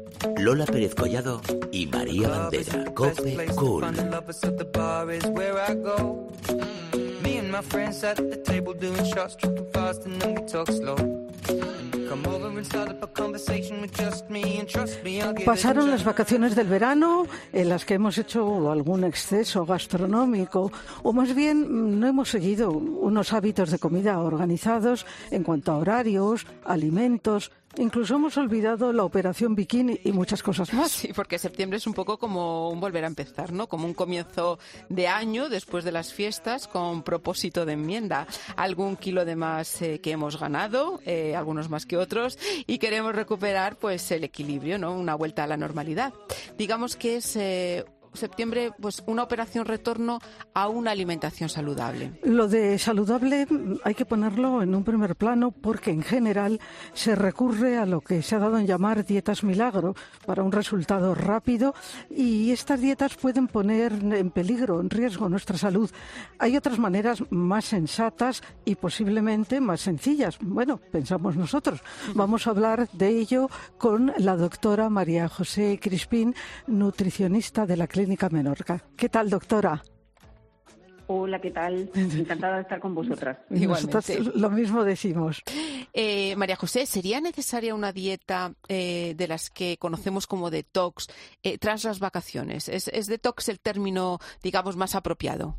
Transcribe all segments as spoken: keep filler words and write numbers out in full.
Lola Pérez Collado y María Bandera. COPE Cool. Pasaron las vacaciones del verano en las que hemos hecho algún exceso gastronómico o más bien no hemos seguido unos hábitos de comida organizados en cuanto a horarios, alimentos. Incluso hemos olvidado la operación bikini y muchas cosas más. Sí, porque septiembre es un poco como un volver a empezar, ¿no? Como un comienzo de año después de las fiestas con propósito de enmienda. Algún kilo de más eh, que hemos ganado, eh, algunos más que otros, y queremos recuperar pues el equilibrio, ¿no? Una vuelta a la normalidad. Digamos que es eh, septiembre pues una operación retorno a una alimentación saludable. Lo de saludable hay que ponerlo en un primer plano porque en general se recurre a lo que se ha dado en llamar dietas milagro para un resultado rápido y estas dietas pueden poner en peligro, en riesgo nuestra salud. Hay otras maneras más sensatas y posiblemente más sencillas. Bueno, pensamos nosotros. Vamos a hablar de ello con la doctora María José Crispín, nutricionista de la Clínica Menorca. ¿Qué tal, doctora? Hola, ¿qué tal? Encantada de estar con vosotras. Nosotros lo mismo decimos. Eh, María José, ¿sería necesaria una dieta eh, de las que conocemos como detox eh, tras las vacaciones? ¿Es, ¿Es detox el término, digamos, más apropiado?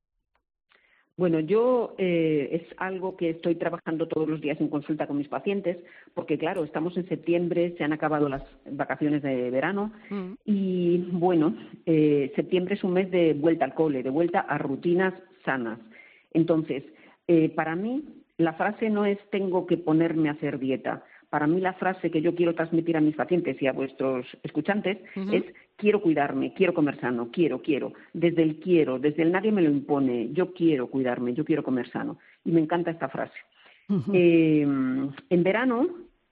Bueno, yo eh, es algo que estoy trabajando todos los días en consulta con mis pacientes, porque claro, estamos en septiembre, se han acabado las vacaciones de verano mm. y bueno, eh, septiembre es un mes de vuelta al cole, de vuelta a rutinas sanas. Entonces, eh, para mí la frase no es tengo que ponerme a hacer dieta. Para mí la frase que yo quiero transmitir a mis pacientes y a vuestros escuchantes uh-huh. es quiero cuidarme, quiero comer sano, quiero, quiero. Desde el quiero, desde el nadie me lo impone, yo quiero cuidarme, yo quiero comer sano. Y me encanta esta frase. Uh-huh. Eh, en verano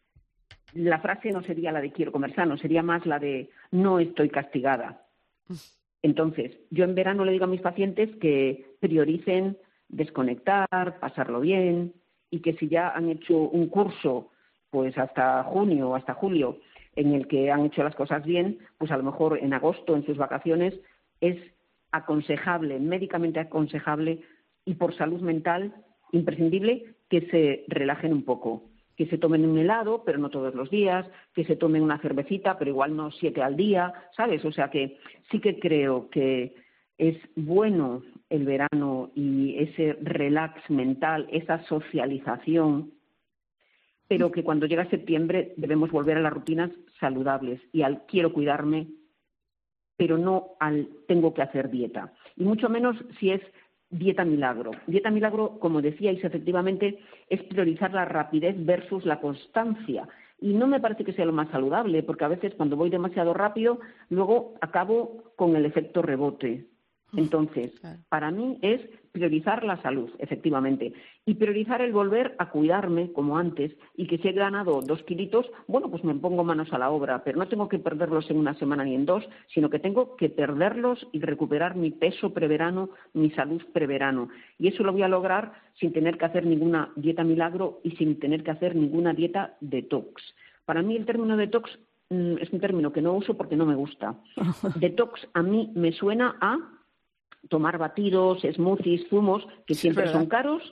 la frase no sería la de quiero comer sano, sería más la de no estoy castigada. Uh-huh. Entonces, yo en verano le digo a mis pacientes que prioricen desconectar, pasarlo bien y que si ya han hecho un curso pues hasta junio o hasta julio, en el que han hecho las cosas bien, pues a lo mejor en agosto, en sus vacaciones, es aconsejable, médicamente aconsejable y por salud mental imprescindible que se relajen un poco, que se tomen un helado, pero no todos los días, que se tomen una cervecita, pero igual no siete al día, ¿sabes? O sea que sí que creo que es bueno el verano y ese relax mental, esa socialización, pero que cuando llega septiembre debemos volver a las rutinas saludables y al quiero cuidarme, pero no al tengo que hacer dieta. Y mucho menos si es dieta milagro. Dieta milagro, como decíais, efectivamente, es priorizar la rapidez versus la constancia. Y no me parece que sea lo más saludable, porque a veces cuando voy demasiado rápido, luego acabo con el efecto rebote. Entonces, para mí es priorizar la salud, efectivamente, y priorizar el volver a cuidarme como antes y que si he ganado dos kilitos, bueno, pues me pongo manos a la obra, pero no tengo que perderlos en una semana ni en dos, sino que tengo que perderlos y recuperar mi peso preverano, mi salud preverano. Y eso lo voy a lograr sin tener que hacer ninguna dieta milagro y sin tener que hacer ninguna dieta detox. Para mí el término detox mmm, es un término que no uso porque no me gusta. Detox a mí me suena a tomar batidos, smoothies, zumos, que siempre sí, son caros.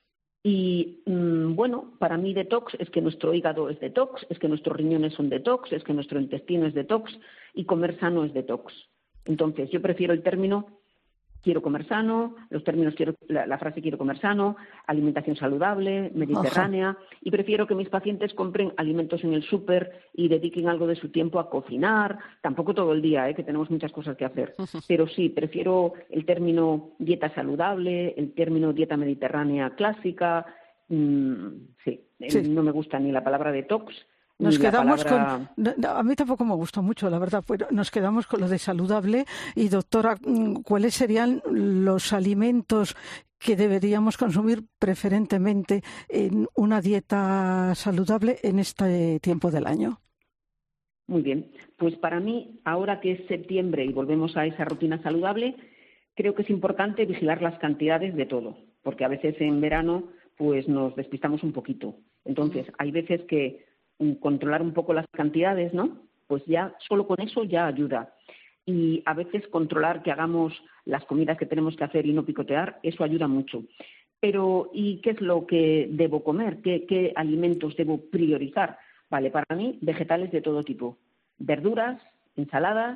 Y, mmm, bueno, para mí detox es que nuestro hígado es detox, es que nuestros riñones son detox, es que nuestro intestino es detox y comer sano es detox. Entonces, yo prefiero el término quiero comer sano, los términos quiero, la, la frase quiero comer sano, alimentación saludable, mediterránea, Ojo. Y prefiero que mis pacientes compren alimentos en el súper y dediquen algo de su tiempo a cocinar, tampoco todo el día, ¿eh? Que tenemos muchas cosas que hacer, pero sí, prefiero el término dieta saludable, el término dieta mediterránea clásica, mmm, sí, sí, no me gusta ni la palabra detox. Nos quedamos palabra... con... A mí tampoco me gusta mucho, la verdad, pero nos quedamos con lo de saludable. Y, doctora, ¿cuáles serían los alimentos que deberíamos consumir preferentemente en una dieta saludable en este tiempo del año? Muy bien. Pues para mí, ahora que es septiembre y volvemos a esa rutina saludable, creo que es importante vigilar las cantidades de todo, porque a veces en verano pues nos despistamos un poquito. Entonces, hay veces que controlar un poco las cantidades, ¿no? pues ya solo con eso ya ayuda. Y a veces controlar que hagamos las comidas que tenemos que hacer y no picotear, eso ayuda mucho. Pero, ¿y qué es lo que debo comer? ¿Qué, qué alimentos debo priorizar? Vale, para mí, vegetales de todo tipo. Verduras, ensaladas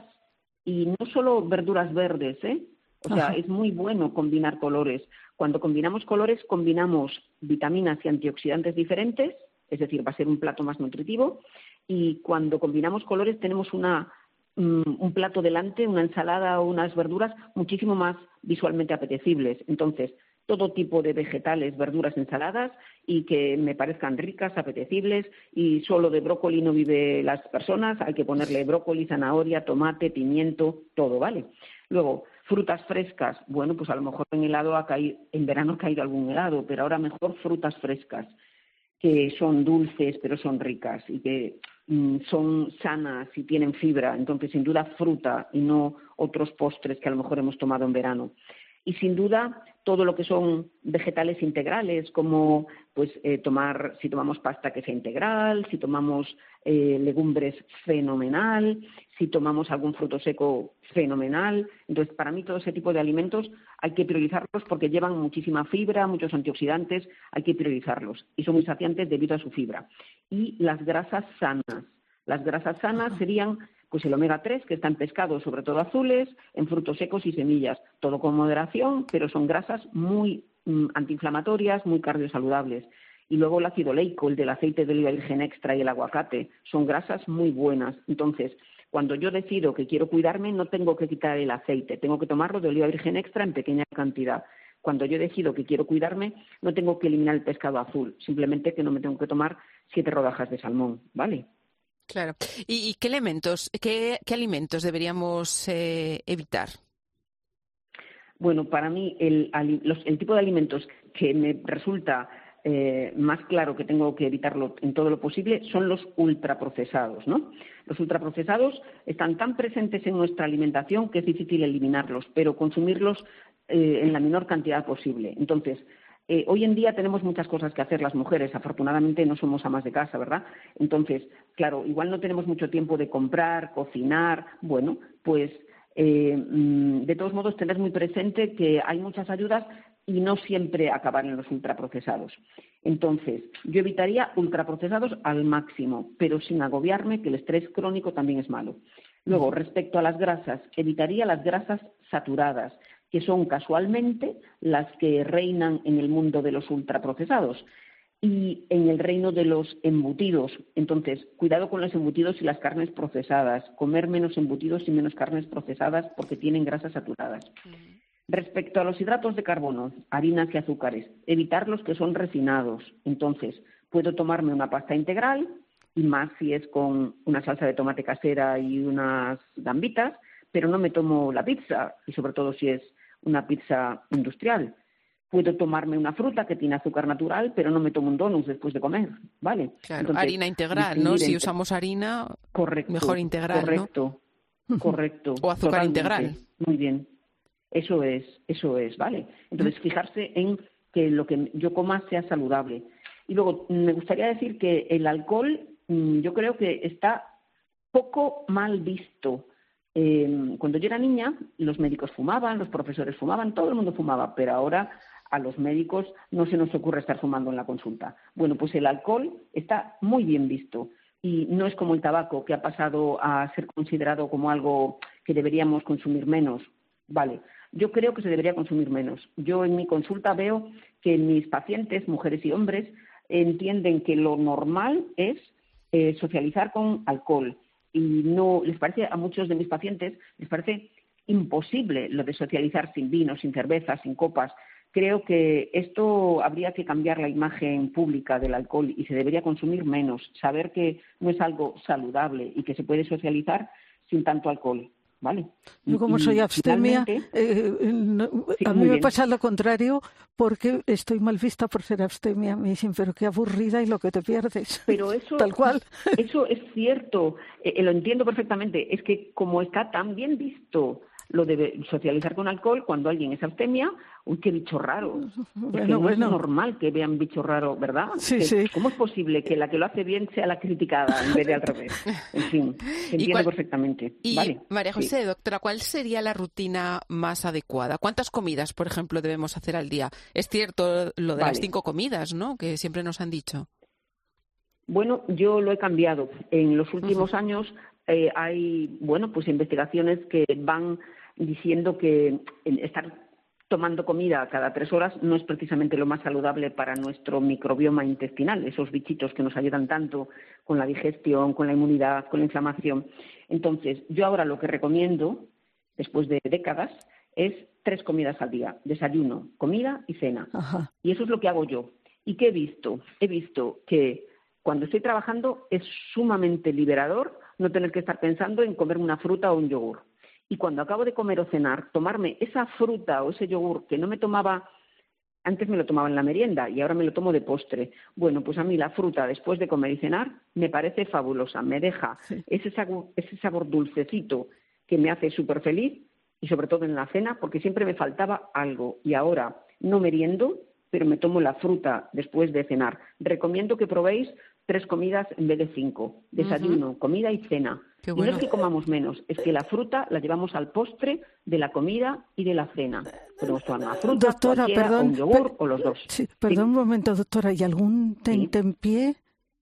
y no solo verduras verdes, ¿eh? O sea, Ajá. es muy bueno combinar colores. Cuando combinamos colores, combinamos vitaminas y antioxidantes diferentes, es decir, va a ser un plato más nutritivo. Y cuando combinamos colores tenemos una, um, un plato delante, una ensalada o unas verduras muchísimo más visualmente apetecibles. Entonces, todo tipo de vegetales, verduras, ensaladas y que me parezcan ricas, apetecibles, y solo de brócoli no vive las personas, hay que ponerle brócoli, zanahoria, tomate, pimiento, todo, ¿vale? Luego, frutas frescas, bueno, pues a lo mejor en helado ha caído, en verano ha caído algún helado, pero ahora mejor frutas frescas, que son dulces pero son ricas y que mm, son sanas y tienen fibra, entonces sin duda fruta y no otros postres que a lo mejor hemos tomado en verano. Y sin duda todo lo que son vegetales integrales, como pues eh, tomar, si tomamos pasta que sea integral, si tomamos eh, legumbres, fenomenal, si tomamos algún fruto seco, fenomenal. Entonces, para mí todo ese tipo de alimentos hay que priorizarlos porque llevan muchísima fibra, muchos antioxidantes, hay que priorizarlos y son muy saciantes debido a su fibra. Y las grasas sanas. Las grasas sanas serían pues el omega tres, que está en pescados, sobre todo azules, en frutos secos y semillas, todo con moderación, pero son grasas muy mm, antiinflamatorias, muy cardiosaludables. Y luego el ácido oleico, el del aceite de oliva virgen extra y el aguacate, son grasas muy buenas. Entonces, cuando yo decido que quiero cuidarme, no tengo que quitar el aceite, tengo que tomarlo de oliva virgen extra en pequeña cantidad. Cuando yo decido que quiero cuidarme, no tengo que eliminar el pescado azul, simplemente que no me tengo que tomar siete rodajas de salmón, ¿vale? Claro. ¿Y, y qué elementos, qué, qué alimentos deberíamos eh, evitar? Bueno, para mí el, los, el tipo de alimentos que me resulta eh, más claro que tengo que evitarlo en todo lo posible son los ultraprocesados, ¿no? Los ultraprocesados están tan presentes en nuestra alimentación que es difícil eliminarlos, pero consumirlos eh, en la menor cantidad posible. Entonces, Eh, hoy en día tenemos muchas cosas que hacer las mujeres, afortunadamente no somos amas de casa, ¿verdad? Entonces, claro, igual no tenemos mucho tiempo de comprar, cocinar, bueno, pues eh, de todos modos tener muy presente que hay muchas ayudas y no siempre acabar en los ultraprocesados. Entonces, yo evitaría ultraprocesados al máximo, pero sin agobiarme, que el estrés crónico también es malo. Luego, respecto a las grasas, evitaría las grasas saturadas, que son casualmente las que reinan en el mundo de los ultraprocesados y en el reino de los embutidos. Entonces, cuidado con los embutidos y las carnes procesadas, comer menos embutidos y menos carnes procesadas porque tienen grasas saturadas. Mm. Respecto a los hidratos de carbono, harinas y azúcares, evitar los que son refinados. Entonces, puedo tomarme una pasta integral, y más si es con una salsa de tomate casera y unas gambitas, pero no me tomo la pizza, y sobre todo si es una pizza industrial. Puedo tomarme una fruta que tiene azúcar natural, pero no me tomo un donut después de comer, ¿vale? Claro, Entonces, harina integral, ¿no? Si usamos harina, correcto, mejor integral, correcto, ¿no? Correcto. O azúcar totalmente. Integral. Muy bien. Eso es, eso es, ¿vale? Entonces, fijarse en que lo que yo coma sea saludable. Y luego, me gustaría decir que el alcohol, yo creo que está poco mal visto. Eh, cuando yo era niña, los médicos fumaban, los profesores fumaban, todo el mundo fumaba, pero ahora a los médicos no se nos ocurre estar fumando en la consulta. Bueno, pues el alcohol está muy bien visto y no es como el tabaco, que ha pasado a ser considerado como algo que deberíamos consumir menos. Vale, yo creo que se debería consumir menos. Yo en mi consulta veo que mis pacientes, mujeres y hombres, entienden que lo normal es eh, socializar con alcohol. Y no les parece, a muchos de mis pacientes, les parece imposible lo de socializar sin vino, sin cerveza, sin copas. Creo que esto habría que cambiar la imagen pública del alcohol y se debería consumir menos. Saber que no es algo saludable y que se puede socializar sin tanto alcohol. ¿Vale? Yo como y, soy abstemia, finalmente... eh, no, sí, a mí me bien. pasa lo contrario porque estoy mal vista por ser abstemia. Me dicen, pero qué aburrida y lo que te pierdes. Pero eso, tal cual. Eso es cierto, eh, lo entiendo perfectamente. Es que como está tan bien visto lo de socializar con alcohol cuando alguien es abstemia, uy, qué bicho raro. Bueno, es que no bueno. es normal que vean bicho raro, ¿verdad? Sí, que, sí. ¿Cómo es posible que la que lo hace bien sea la criticada en vez de al revés? En fin, se entiende perfectamente. Y ¿Vale? María José, Sí. doctora, ¿cuál sería la rutina más adecuada? ¿Cuántas comidas, por ejemplo, debemos hacer al día? Es cierto lo de Vale. las cinco comidas, ¿no?, que siempre nos han dicho. Bueno, yo lo he cambiado. En los últimos Uh-huh. años eh, hay, bueno, pues investigaciones que van diciendo que estar tomando comida cada tres horas no es precisamente lo más saludable para nuestro microbioma intestinal, esos bichitos que nos ayudan tanto con la digestión, con la inmunidad, con la inflamación. Entonces, yo ahora lo que recomiendo, después de décadas, es tres comidas al día, desayuno, comida y cena. Ajá. Y eso es lo que hago yo. ¿Y qué he visto? He visto que cuando estoy trabajando es sumamente liberador no tener que estar pensando en comerme una fruta o un yogur. Y cuando acabo de comer o cenar, tomarme esa fruta o ese yogur que no me tomaba, antes me lo tomaba en la merienda y ahora me lo tomo de postre. Bueno, pues a mí la fruta después de comer y cenar me parece fabulosa, me deja Sí. ese sabor, ese sabor dulcecito que me hace súper feliz y sobre todo en la cena porque siempre me faltaba algo y ahora no meriendo, pero me tomo la fruta después de cenar. Recomiendo que probéis tres comidas en vez de cinco. Desayuno, uh-huh. comida y cena. Qué Y bueno. no es que comamos menos, es que la fruta la llevamos al postre de la comida y de la cena. Podemos tomar una fruta, Doctora, cualquiera, perdón, o un yogur, per- o los dos. Sí, perdón ¿Sí? un momento, doctora. ¿Y algún tentempié?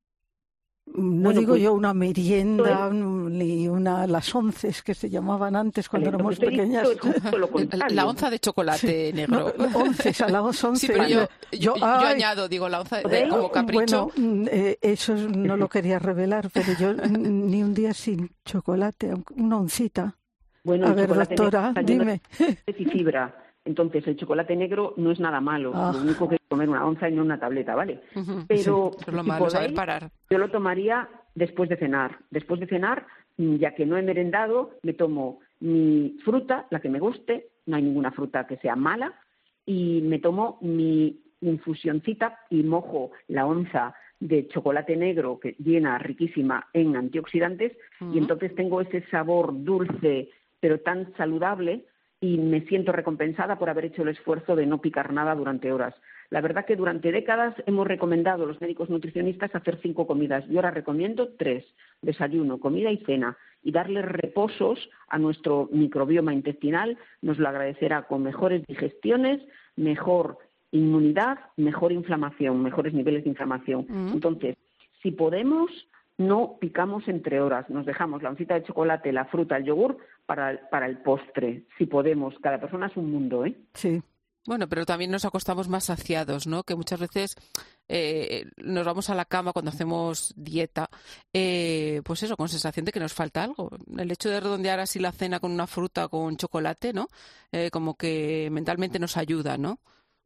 No Bueno, digo pues, yo una merienda, es, ni una las onces que se llamaban antes cuando vale, éramos lo que estoy pequeñas. diciendo es justo lo contrario. La onza de chocolate Sí. negro. No, onces, a las once. Sí, pero yo, yo, yo, ay, añado, digo, la onza de, ¿Podéis? como capricho. Bueno, eh, eso no lo quería revelar, pero yo ni un día sin chocolate, una oncita. Bueno, A el ver, chocolate doctora, negro está lleno dime. de y fibra. Entonces, el chocolate negro no es nada malo. Ah. Lo único que es comer una onza y no una tableta, ¿vale? Uh-huh. Pero Sí, es lo si malo, podéis, saber parar. yo lo tomaría después de cenar. Después de cenar, ya que no he merendado, me tomo mi fruta, la que me guste, no hay ninguna fruta que sea mala, y me tomo mi infusioncita y mojo la onza de chocolate negro que llena riquísima en antioxidantes, uh-huh. y entonces tengo ese sabor dulce, pero tan saludable, y me siento recompensada por haber hecho el esfuerzo de no picar nada durante horas. La verdad que durante décadas hemos recomendado a los médicos nutricionistas hacer cinco comidas. Yo ahora recomiendo tres, desayuno, comida y cena, y darle reposos a nuestro microbioma intestinal. Nos lo agradecerá con mejores digestiones, mejor inmunidad, mejor inflamación, mejores niveles de inflamación. Mm. Entonces, si podemos, no picamos entre horas. Nos dejamos la oncita de chocolate, la fruta, el yogur para, para el postre. Si podemos. Cada persona es un mundo, ¿eh? Sí. Bueno, pero también nos acostamos más saciados, ¿no? Que muchas veces eh, nos vamos a la cama cuando hacemos dieta, eh, pues eso, con sensación de que nos falta algo. El hecho de redondear así la cena con una fruta, con chocolate, ¿no? Eh, como que mentalmente nos ayuda, ¿no?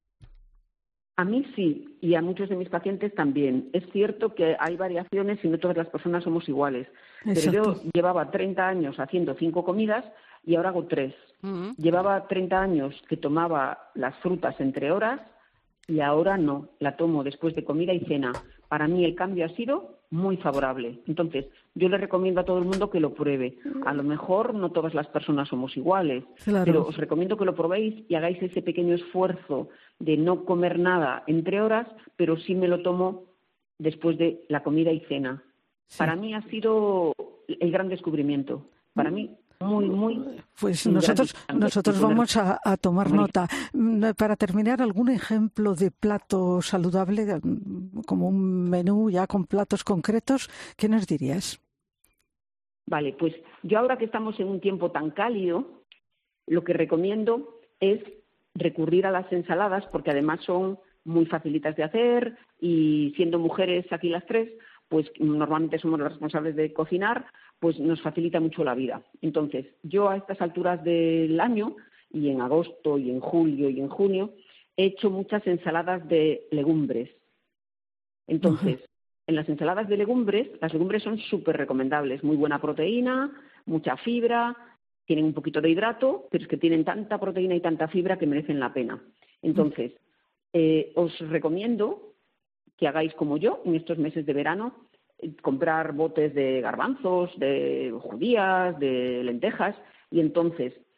A mí sí, y a muchos de mis pacientes también. Es cierto que hay variaciones y no todas las personas somos iguales. Exacto. Pero yo llevaba treinta años haciendo cinco comidas y ahora hago tres. Uh-huh. Llevaba treinta años que tomaba las frutas entre horas y ahora no, la tomo después de comida y cena. Para mí el cambio ha sido muy favorable. Entonces, yo le recomiendo a todo el mundo que lo pruebe. A lo mejor no todas las personas somos iguales, claro. Pero os recomiendo que lo probéis y hagáis ese pequeño esfuerzo de no comer nada entre horas, pero sí me lo tomo después de la comida y cena. Sí. Para mí ha sido el gran descubrimiento. Para mí, muy, muy... Pues nosotros nosotros vamos a, a tomar nota. Para terminar, ¿algún ejemplo de plato saludable, como un menú ya con platos concretos? ¿Qué nos dirías? Vale, pues yo ahora que estamos en un tiempo tan cálido, lo que recomiendo es recurrir a las ensaladas, porque además son muy facilitas de hacer y siendo mujeres aquí las tres, pues normalmente somos las responsables de cocinar, pues nos facilita mucho la vida. Entonces, yo a estas alturas del año, y en agosto, y en julio, y en junio, he hecho muchas ensaladas de legumbres. Entonces, uh-huh. en las ensaladas de legumbres, las legumbres son súper recomendables, muy buena proteína, mucha fibra, tienen un poquito de hidrato, pero es que tienen tanta proteína y tanta fibra que merecen la pena. Entonces, eh, os recomiendo que hagáis como yo en estos meses de verano, eh, comprar botes de garbanzos, de judías, de lentejas, y entonces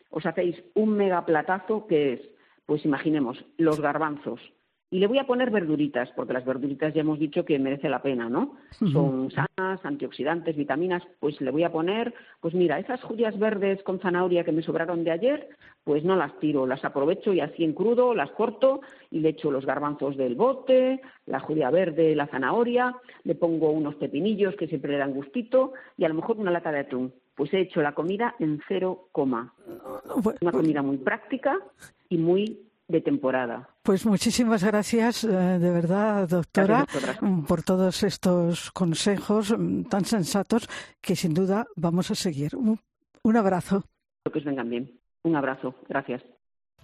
os hacéis un mega platazo que es, pues imaginemos, los garbanzos. Y le voy a poner verduritas, porque las verduritas ya hemos dicho que merece la pena, ¿no? Uh-huh. Son sanas, antioxidantes, vitaminas. Pues le voy a poner, pues mira, esas judías verdes con zanahoria que me sobraron de ayer, pues no las tiro, las aprovecho y así en crudo las corto y le echo los garbanzos del bote, la judía verde, la zanahoria, le pongo unos pepinillos que siempre le dan gustito y a lo mejor una lata de atún. Pues he hecho la comida en cero coma. Una comida muy práctica y muy de temporada. Pues muchísimas gracias, de verdad, doctora, gracias, por todos estos consejos tan sensatos que sin duda vamos a seguir. Un, un abrazo. Que os vengan bien. Un abrazo. Gracias.